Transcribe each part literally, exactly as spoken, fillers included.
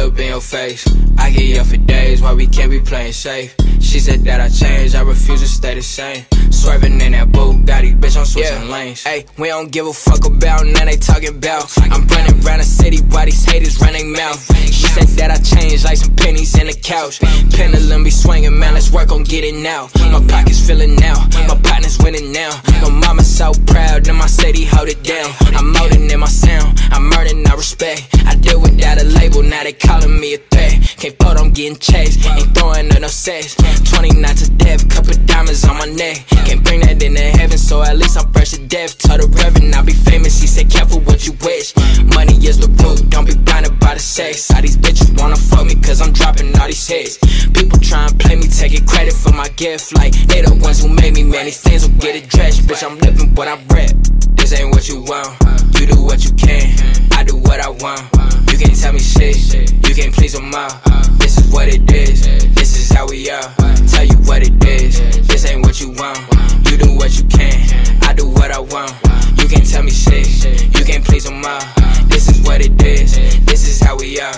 up in your face. I get up for days while we can't be playing safe. She said that I changed, I refuse to stay the same. Swerving in that Bugatti, bitch, I'm switching yeah. lanes. Hey, we don't give a fuck about none they talking about. I'm running around the city while these haters run their mouth. She said that I changed like some pennies in the couch. Pendulum be swinging, man, let's work on getting out. My pockets filling now, my partner's winning now. My mama's so proud, and my city hold it down. I'm more than in my sound, I'm earning no respect. I deal without a label, now they calling me a threat. Can't float, I'm getting chased, ain't throwing up no sex. twenty-nine to death, couple diamonds on my neck. Can't bring that into heaven, so at least I'm fresh to death. Told the Reverend I'll be famous, he said careful what you wish. Money is the root, don't be blinded by the sex. All these bitches wanna fuck me cause I'm dropping all these hits. People try and play me, taking credit for my gift. Like, they the ones who made me, man, these things will get addressed. Bitch, I'm living what I rap. This ain't what you want, you do what you can, I do what I want. You can't tell me shit, you can't please them all. This is what it is, this is how we are. Tell you what it is, this ain't what you want. You do what you can, I do what I want. You can't tell me shit, you can't please them all. This is what it is, this is how we are.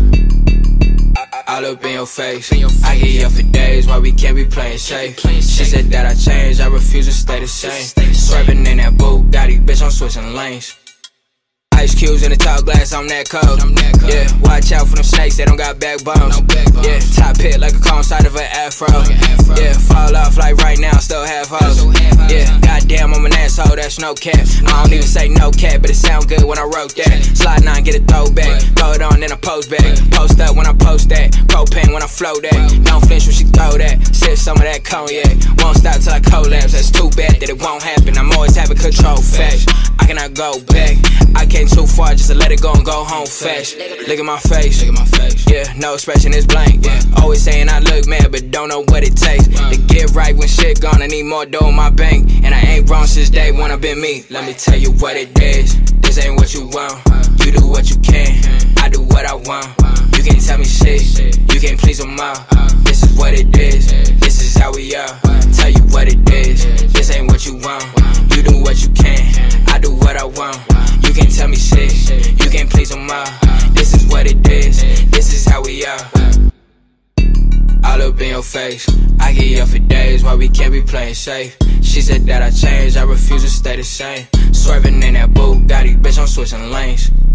All up in your face, I get up for days while we can't be playing safe. She said that I changed, I refuse to stay the same. Swerving in that Bugatti, bitch, I'm switching lanes. Ice cubes in the tall glass, I'm that cold. Yeah, watch out for them snakes, they don't got backbones. Yeah, top hit like a cone side of an afro. Yeah, fall off like right now, still half hoes. Yeah, goddamn, I'm an asshole, that's no cap. I don't even say no cap, but it sound good when I wrote that. Slide nine, get a throwback. Throw it on, then I post back. Post up when I post that. Propane when I flow that. Don't flinch when she throw that. Sip some of that cognac. Won't stop till I collapse. That's too bad that it won't happen. I'm always having control facts. I cannot go back. I came too far just to let it go and go home fast. Look at my face. Look at my face. Yeah, no expression is blank. Yeah, always saying I look mad, but don't know what it takes to get right when shit gone. I need more dough in my bank, and I ain't wrong since day one. I've been me. Let me tell you what it is. This ain't what you want. You do what you can. I do what I want. You can't tell me shit. You can't please them all. This is what it is. This is how we are. Tell you what it is. This ain't what you want. You do what you can. I do what I want. You can't tell me shit. You can't please them all. This is what it is. This is how we are. All up in your face, I get up for days while we can't be playing safe. She said that I changed, I refuse to stay the same. Swerving in that Bugatti, bitch, I'm switching lanes.